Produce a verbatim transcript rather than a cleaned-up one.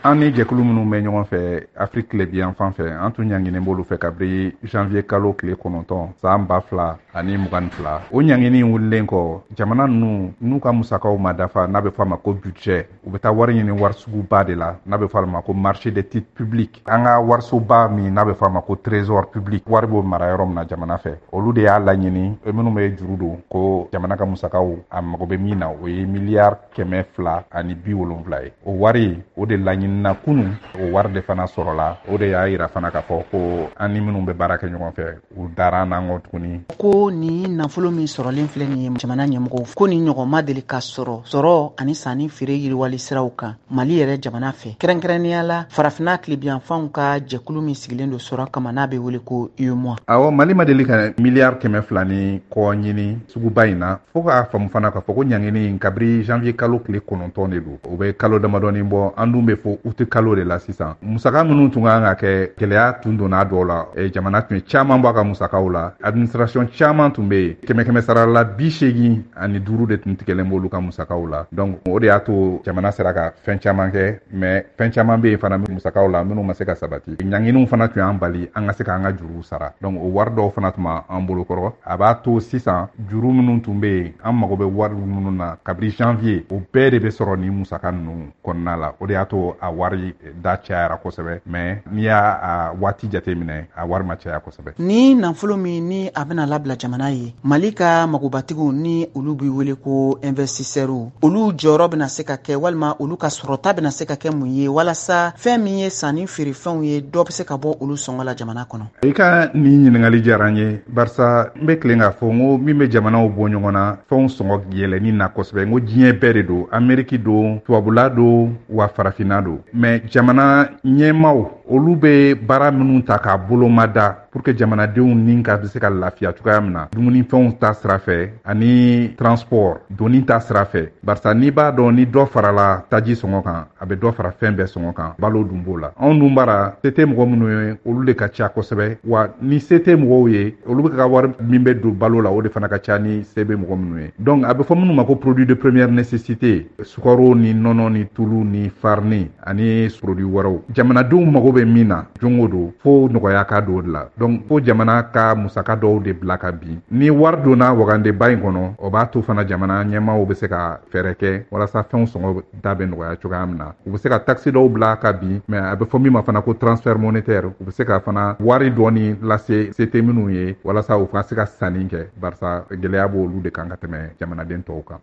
an ni jɛkulu minnu bɛ ɲɔgɔn fɛ Afrique tile bi yan fan fɛ an tun ɲanginen b'olu fɛ kabiri janvier kalo tile kɔnɔntɔn san ba fila ani mugan ni fila o ɲangini wulilen kɔ jamana ninnu n'u ka musakaw ma dafa n'a bɛ fɔ a ma ko budget u bɛ taa wari ɲini warisuguba de la n'a bɛ fɔ a ma ko marché des titres publics an ka warisoba min n'a bɛ fɔ a ma ko trésor public wari b'o mara yɔrɔ min na jamana fɛ olu de y'a laɲini minnu bɛ juru don ko jamana ka musakaw a mago bɛ min na o ye miliyari kɛmɛ fila ani bi wolonwula ye o wari o de laɲini na kunun o wari de fana sɔrɔla o de y'a yira fana k'a fɔ ko an ni minnu bɛ baara kɛ ɲɔgɔn fɛ u dara n'an kɔ tuguni ko ni nafolo min sɔrɔlen filɛ nin ye jamana ɲɛmɔgɔw ko ni ɲɔgɔn ma deli ka sɔrɔ sɔrɔ ani sanni feere yiriwali siraw kan Mali yɛrɛ jamana fɛ kɛrɛnkɛrɛnnenya la farafinna tilebiyanfanw ka jɛkulu min sigilen don sɔrɔ kama n'a bɛ wele ko U E M O A. awɔ Mali ma deli ka miliyari kɛmɛ fila ni kɔ ɲini suguba in na fo k'a faamu fana k'a fɔ ko ɲangini in kabiri janvier kalo tile kɔnɔntɔn de don o bɛ kalo damadɔni bɔ an dun bɛ fɔ uti kalo de la sisan musaka minnu tun kan ka kɛ gɛlɛya tun donna a dɔw la e jamana tun ye caman bɔ a ka musakaw la administration caman tun bɛ yen kɛmɛ kɛmɛ sara la bi seegin ani duuru de tun tigɛlen b'olu ka musakaw la donc o de y'a to jamana sera ka fɛn caman kɛ mais fɛn caman bɛ yen fana musakaw la minnu ma se ka sabati ɲanginiw fana tun y'an bali an ka se k'an ka juruw sara donc o wari dɔw fana tun b'an bolo kɔrɔ a b'a to sisan juru minnu tun bɛ yen an mago bɛ wari minnu na kabiri janvier o bɛɛ de bɛ sɔrɔ ni musaka ninnu kɔnɔna la o de y'a to a wari da cayara kosɛbɛ mais n'i y'a waati jate minɛ a wari ma caya kosɛbɛ. Ni nafolo min ni a bɛna labila jamana ye Mali ka magobatigiw ni olu b'i wele ko investisseurs olu jɔyɔrɔ bɛna se ka kɛ walima olu ka sɔrɔta bɛna se ka kɛ mun ye walasa fɛn min ye sanni feerefɛnw ye dɔ bɛ se ka bɔ olu sɔngɔ la jamana kɔnɔ. I ka nin ɲininkali diyara n ye barisa n bɛ tilen k'a fɔ n ko min bɛ jamanaw bɔ ɲɔgɔn na fɛnw sɔngɔ yɛlɛnni na kosɛbɛ n ko diɲɛ bɛɛ de don Amérique don tubabula don wa farafinna don mais jamana ɲɛmaaw olu bɛ baara minnu ta k'a bolo ma da pour que jamanadenw ni ka bɛ se ka lafiya cogoya min na dumunifɛnw ta sira fɛ ani transport doni ta sira fɛ barisa n'i b'a dɔn ni dɔ farala taji sɔngɔ kan a bɛ dɔ fara fɛn bɛɛ sɔngɔ kan balo dun b'o la anw dun bara se tɛ mɔgɔ minnu ye olu de ka ca kosɛbɛ wa ni se tɛ mɔgɔw ye olu bɛ ka wari min bɛ don balo la o de fana ka ca ni se bɛ mɔgɔ minnu ye donc a bɛ fɔ minnu ma ko produit de première nécessité sukaro ni nɔnɔ ni tulu ni farine ani produit wɛrɛw jamanadenw mago bɛ min na don o don fo nɔgɔya ka don o de la donc fo jamana ka musaka dɔw de bila ka bin ni wari donna wagandeba in kɔnɔ o b'a to fana jamana ɲɛmaaw bɛ se ka fɛɛrɛ kɛ walasa fɛnw sɔngɔ da bɛ nɔgɔya cogoya min na u bɛ se ka taxe dɔw bila ka bin mais a bɛ fɔ min ma fana ko transfert monétaire u bɛ se ka fana wari dɔɔni lase se tɛ minnu ye walasa u ka se ka sanni kɛ barisa gɛlɛya b'olu de kan ka tɛmɛ jamanaden tɔw kan.